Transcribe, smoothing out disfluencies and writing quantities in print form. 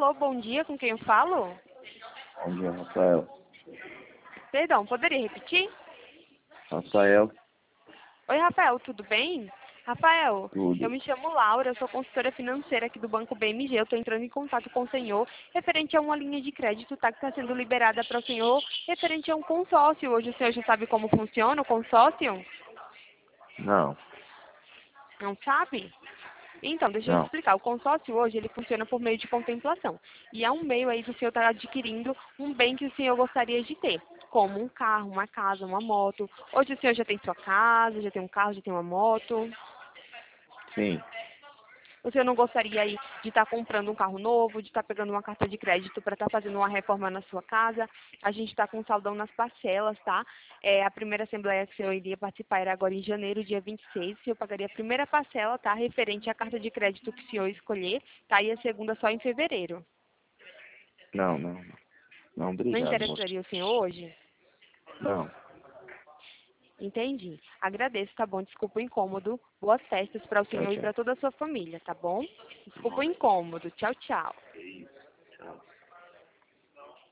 Alô, bom dia, com quem eu falo? Bom dia, Rafael. Perdão, poderia repetir? Rafael, Oi, Rafael, tudo bem? Rafael, eu tudo. me chamo Laura, eu sou consultora financeira aqui do Banco BMG. Eu estou entrando em contato com o senhor referente a uma linha de crédito, tá, que está sendo liberada para o senhor referente a um consórcio. Hoje o senhor já sabe como funciona o consórcio? Não, Não sabe? Então, deixa eu te não. explicar. O consórcio hoje, ele funciona por meio de contemplação. E é um meio aí do senhor estar adquirindo um bem que o senhor gostaria de ter, como um carro, uma casa, uma moto. Hoje o senhor já tem sua casa, já tem um carro, já tem uma moto. Sim, O senhor não gostaria aí de estar comprando um carro novo, de estar pegando uma carta de crédito para estar fazendo uma reforma na sua casa? A gente está com saldão nas parcelas, tá? A primeira assembleia que o senhor iria participar era agora em janeiro, dia 26. O senhor pagaria a primeira parcela, tá? Referente à carta de crédito que o senhor escolher, tá? E a segunda só em fevereiro. não. Não, Não obrigado, moço. interessaria o senhor hoje? Não, Entendi. Agradeço, tá bom? Desculpa o incômodo. Boas festas para o tchau, senhor e tchau. para toda a sua família, tá bom? Desculpa o Bom, incômodo. Tchau, tchau. tchau.